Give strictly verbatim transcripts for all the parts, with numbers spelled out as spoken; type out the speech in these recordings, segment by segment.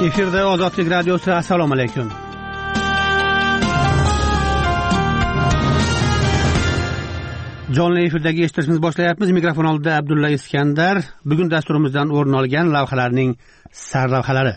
Efirda Ozodlik radiosi. Assalomu alaykum. Jonli efirdagi eshitishimizni boshlayapmiz. Mikrofon oldida Abdulla Iskandar. Bugun dasturimizdan o'rin olgan lavhalarning sarlavhalari.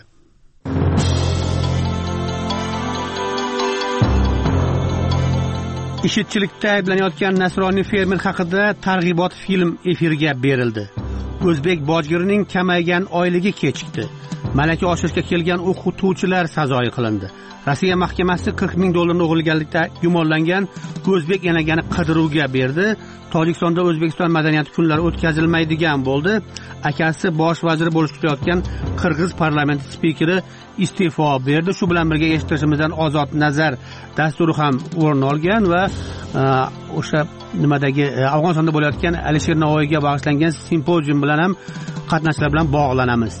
Ishchilikda ayblanayotgan nasroniy fermer haqida targ'ibot film efirga berildi. O'zbek bojgirining kamaygan oyligi kechikdi. Malaka oshirishga kelgan o'qituvchilar sazoyi qilindi. Rossiya mahkamasi qirq ming dollarni o'g'irlaganlikda gumonlangan o'zbek enagani qidiruvga berdi. Tojikistonda O'zbekiston madaniyati kunlari o'tkazilmaydigan bo'ldi. Akasi bosh vazir bo'lib kutayotgan Qirg'iz parlamenti spikeri iste'fo berdi. Shu bilan birga eshitishimizdan Ozod nazar dasturi ham o'rin olgan va o'sha nimadagi Afg'onistonda bo'layotgan Alisher Navoiyga bag'ishlangan simpozium bilan ham qatnashchilar bilan bog'lanamiz.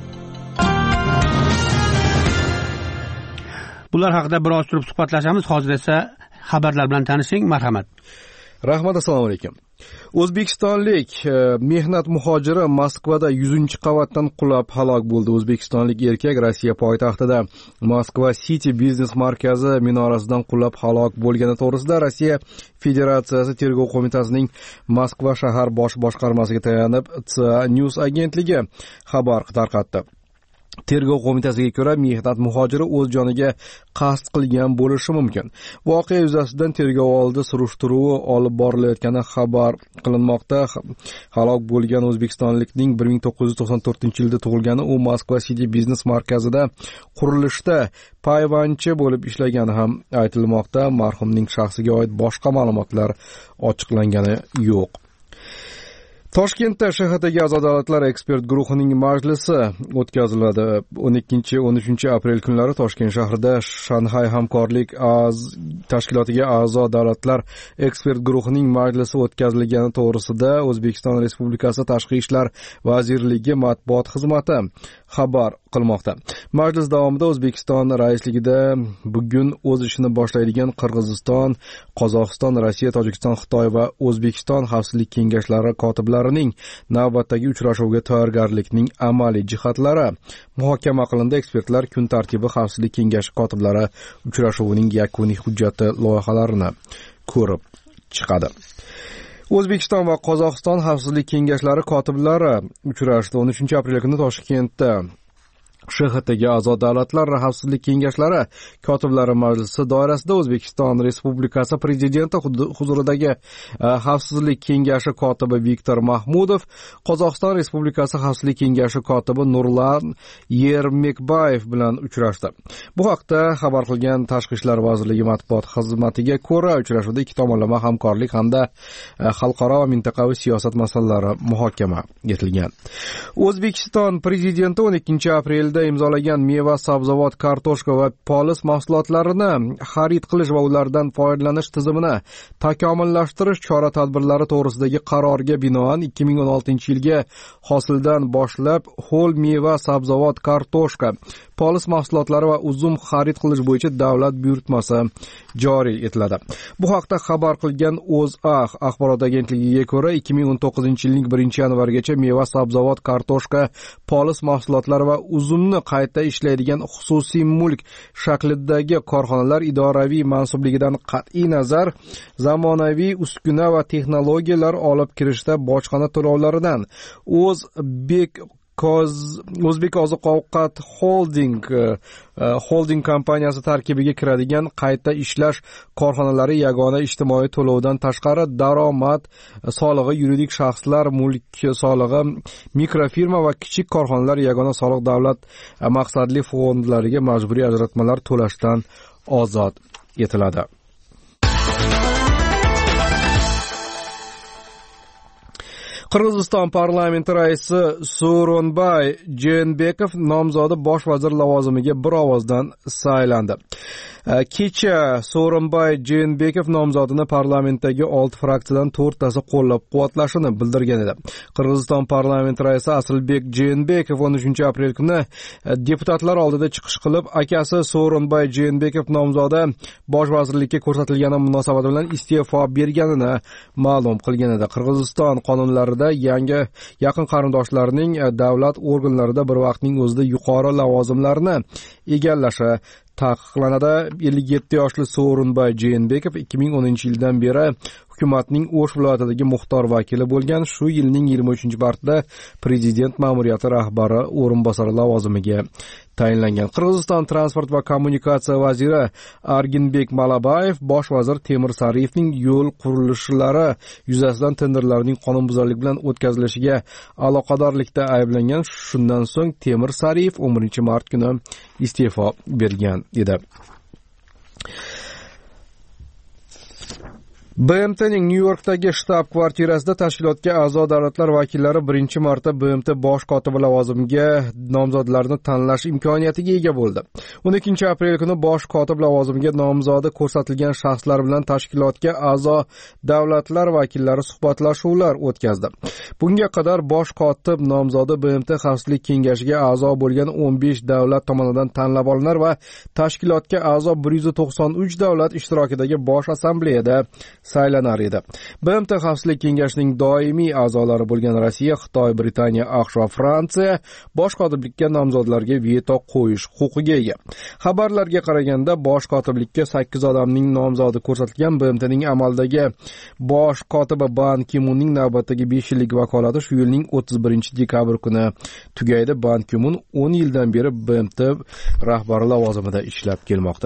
Bular haqida biroz turib suhbatlashamiz. Hozir esa xabarlar bilan tanishing. Marhamat. Rahmat, assalomu alaykum. O'zbekistonlik mehnat muhojiri Moskvada yuzinchi qavatdan qulab halok bo'ldi. O'zbekistonlik erkak Rossiya poytaxtida Moskva City biznes markazi minorasidan qulab halok bo'lgani to'g'risida Rossiya Federatsiyasi tergov qo'mitasining Moskva shahar bosh boshqarmasiga tayanib C News agentligi xabar tarqatdi. Tergov qo'mitasiga ko'ra, mehnat muhojiri o'z joniga qasd qilgan bo'lishi mumkin. Voqea yuzasidan tergov oldi surishtiruvi olib borilayotgani xabar qilinmoqda. Halok bo'lgan o'zbekistonlikning bir ming to'qqiz yuz to'qson to'rtinchi yilda tug'ilgani, u Moskva City biznes markazida qurilishda payvandchi bo'lib ishlagani ham aytilmoqda. Marhumning shaxsiga oid boshqa ma'lumotlar ochiqlangani yo'q. Toshkentda S H Tga a'zo davlatlar ekspert guruhining majlisi o'tkaziladi. o'n ikkinchi o'n uchinchi aprel kunlari Toshkent shahrida Shanxay hamkorlik tashkilotiga a'zo davlatlar ekspert guruhining majlisi o'tkazilgani to'g'risida O'zbekiston Respublikasi Tashqi ishlar vazirligi matbuot xizmati xabar qilmoqda. Majlis davomida O'zbekiston raisligida bugun o'z ishini boshlaydigan Qirg'iziston, Qozog'iston, Rossiya, Tojikiston, Xitoy va O'zbekiston xavfsizlik kengashlari kotiblarining navbatdagi uchrashuviga tayyorgarlikning amaliy jihatlari muhokama qilindi. Ekspertlar kun tartibi xavfsizlik kengashi kotiblari uchrashuvining yakuniy hujjati loyihalarini ko'rib chiqadi. O'zbekiston va Qozog'iston xavfsizlik kengashlari kotiblari uchrashdi. o'n uchinchi aprel kuni Toshkentda S H Tga a'zo davlatlar xavfsizlik kengashlari kotiblari majlisi doirasida O'zbekiston Respublikasi Prezidenti huzuridagi xavfsizlik kengashi kotibi Viktor Mahmudov, Qozog'iston Respublikasi xavfsizlik kengashi kotibi Nurlan Yermekbayev bilan uchrashdi. Bu haqda xabar qilgan Tashqi ishlar vazirligi matbuot xizmatiga ko'ra, uchrashuvda ikki tomonlama hamkorlik hamda xalqaro va mintaqaviy siyosat masalalari muhokama etilgan. O'zbekiston Prezidenti o'n ikkinchi aprel imzolagan meva, sabzavot, kartoshka va polis mahsulotlarini xarid qilish va ulardan foydalanish tizimini takomillashtirish chora-tadbirlari to'g'risidagi qarorga binoan ikki ming o'n oltinchi yilga hosildan boshlab ho'l meva, sabzavot, kartoshka, polis mahsulotlari va uzum xarid qilish bo'yicha davlat buyurtmasi joriy etiladi. Bu haqda xabar qilgan O'zA axborot agentligiga ko'ra, ikki ming o'n to'qqizinchi yilning birinchi yanvarigacha meva, sabzavot, kartoshka, polis mahsulotlari va uzum qayta ishlaydigan xususiy mulk shaklidagi korxonalar idoraviy mansubligidan qat'iy nazar zamonaviy uskuna va texnologiyalar olib kirishda bojxona to'lovlaridan O'zbek O'zbek oziq-ovqat holding holding kompaniyasi tarkibiga kiradigan qayta ishlash korxonalari yagona ijtimoiy to'lovdan tashqari daromad solig'i, yuridik shaxslar mulk solig'i, mikrofirma va kichik korxonalar yagona soliq davlat maqsadli fondlariga majburiy ajratmalar to'lashdan ozod etiladi. Qirg'iziston parlamenti raisi Sooronbay Jeenbekov nomzodi bosh vazir lavozimiga bir ovozdan saylandi. Kecha Sooronbay Jeenbekov nomzodini parlamentdagi olti fraksiyadan to'rttasi qo'llab-quvvatlashini bildirgan edi. Qirg'iziston parlamenti raisi Asylbek Jeenbekov o'n uchinchi aprel kuni deputatlar oldida chiqish qilib, akasi Sooronbay Jeenbekov nomzodi bosh vazirlikka ko'rsatilgani munosabati bilan iste'fo berganini ma'lum qilgan edi. Qirg'iziston qonunlarida yangi yaqin qarindoshlarning davlat organlarida bir vaqtning o'zida yuqori lavozimlarni egallashi taqiqlanadi. ellik yetti yoshli Sooronbay Jeenbekov ikki ming o'ninchi yildan beri hukumatning O'sh viloyatidagi muxtor vakili bo'lgan. Shu yilning yigirma uchinchi martida prezident ma'muriyati rahbari o'rinbosari lavozimiga tayinlangan. Qirg'iziston transport va kommunikatsiya vaziri Arginbek Malabayev bosh vazir Temir Sariyevning yo'l qurilishlari yuzasidan tenderlarning qonunbuzarlik bilan o'tkazilishiga aloqadorlikda ayblangan. Shundan so'ng Temir Sariyev o'n birinchi mart kuni iste'fo bergan edi. B M T'ning Nyu-Yorkdagi shtab-kvartirasida tashkilotga a'zo davlatlar vakillari birinchi marta B M T bosh kotibi lavozimiga nomzodlarni tanlash imkoniyatiga ega bo'ldi. o'n ikkinchi aprel kuni bosh kotib lavozimiga nomzodi ko'rsatilgan shaxslar bilan tashkilotga a'zo davlatlar vakillari suhbatlashuvlar o'tkazdi. Bunga qadar bosh kotib nomzodi B M T Xavfsizlik kengashiga a'zo bo'lgan o'n besh davlat tomonidan tanlab olinar va tashkilotga a'zo bir yuz to'qson uch davlat ishtirokidagi bosh assambleyada saylanar edi. B M T Xavfsizlik kengashining doimiy a'zolari bo'lgan Rossiya, Xitoy, Britaniya, AQSh va Fransiya bosh kotiblikka nomzodlarga veto qo'yish huquqiga ega. Xabarlarga qaraganda bosh kotiblikka sakkiz odamning nomzodi ko'rsatilgan. B M T'ning amaldagi bosh kotibi Ban Ki-munning navbatdagi besh yillik vakolati shu yilning o'ttiz birinchi dekabr kuni tugaydi. Ban Ki-mun o'n yildan beri B M T rahbari lavozimida ishlab kelmoqda.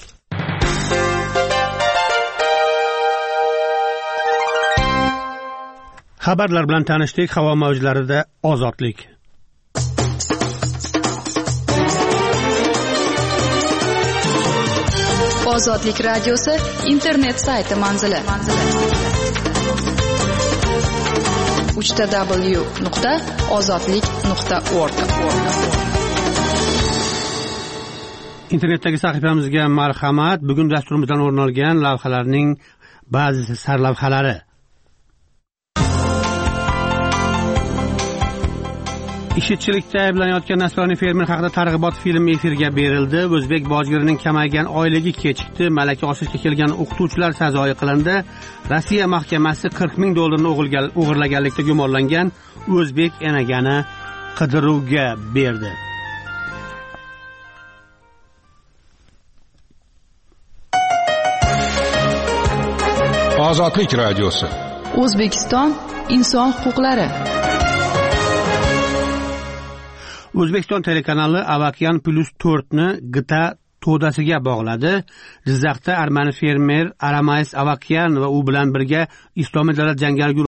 Xabarlar bilan tanishdik. Havo mavjlarida ozodlik. Ozodlik radiosi internet sayti manzili. uch w nuqta ozodlik nuqta org. Internetdagi sahifamizga marhamat. Bugun dasturimizdan o'rin olgan lavhalarning ba'zi sarlavhalari. Ishchilikda ayblanayotgan nasroniy fermer haqida targ'ibot filmi efirga berildi. O'zbek bojgirining kamaygan oyligi kechikdi. Malaka oshirishga kelgan o'qituvchilar sazoyi qilindi. Rossiya mahkamasi qirq ming dollarni o'g'irlaganlikda gumonlangan o'zbek enagani qidiruvga berdi. Ozodlik radiosi. O'zbekiston inson huquqlari. O'zbekiston telekanali Avakian plus to'rt ni G T A to'dasiga bog'ladi. Jizzaxda armani fermer Aramais Avakian va u bilan birga Islomiy davlat jangarilari